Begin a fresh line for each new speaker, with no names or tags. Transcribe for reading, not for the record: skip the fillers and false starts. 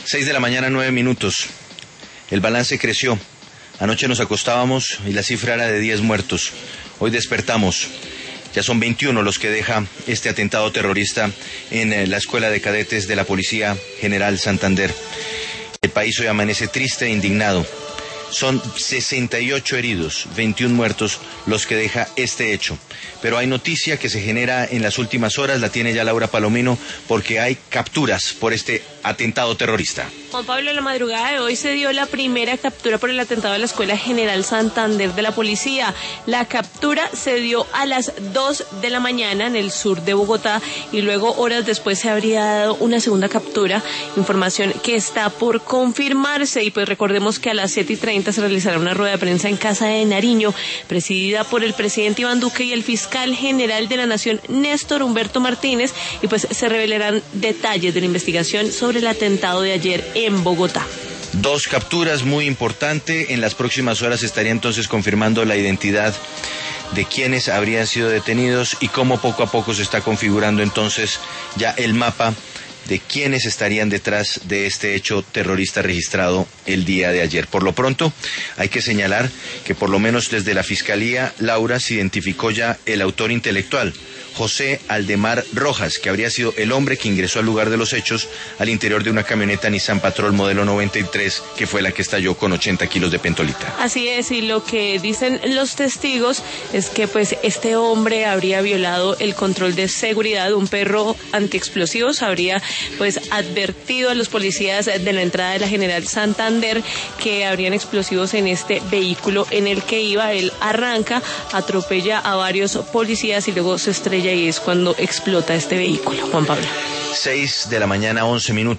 6 de la mañana, 9 minutos. El balance creció. Anoche nos acostábamos y la cifra era de 10 muertos. Hoy despertamos. Ya son 21 los que deja este atentado terrorista en la Escuela de Cadetes de la Policía General Santander. El país hoy amanece triste e indignado. Son 68 heridos, 21 muertos los que deja este hecho. Pero hay noticia que se genera en las últimas horas, la tiene ya Laura Palomino, porque hay capturas por este atentado terrorista.
Juan Pablo, en la madrugada de hoy se dio la primera captura por el atentado a la Escuela General Santander de la Policía. La captura se dio a las 2 de la mañana en el sur de Bogotá y luego horas después se habría dado una segunda captura, información que está por confirmarse. Y pues recordemos que a las 7:30 se realizará una rueda de prensa en Casa de Nariño, presidida por el presidente Iván Duque y el fiscal general de la Nación, Néstor Humberto Martínez, y pues se revelarán detalles de la investigación sobre el atentado de ayer en Bogotá.
2 capturas, muy importante. En las próximas horas estaría entonces confirmando la identidad de quienes habrían sido detenidos y cómo poco a poco se está configurando entonces ya el mapa de quienes estarían detrás de este hecho terrorista registrado el día de ayer. Por lo pronto, hay que señalar que por lo menos desde la Fiscalía, Laura, se identificó ya el autor intelectual, José Aldemar Rojas, que habría sido el hombre que ingresó al lugar de los hechos al interior de una camioneta Nissan Patrol modelo 93, que fue la que estalló con 80 kilos de pentolita.
Así es, y lo que dicen los testigos es que pues este hombre habría violado el control de seguridad. Un perro antiexplosivos habría pues advertido a los policías de la entrada de la General Santander que habrían explosivos en este vehículo en el que iba. Él arranca, atropella a varios policías y luego se estrella y es cuando explota este vehículo. Juan Pablo.
6 de la mañana, 11 minutos.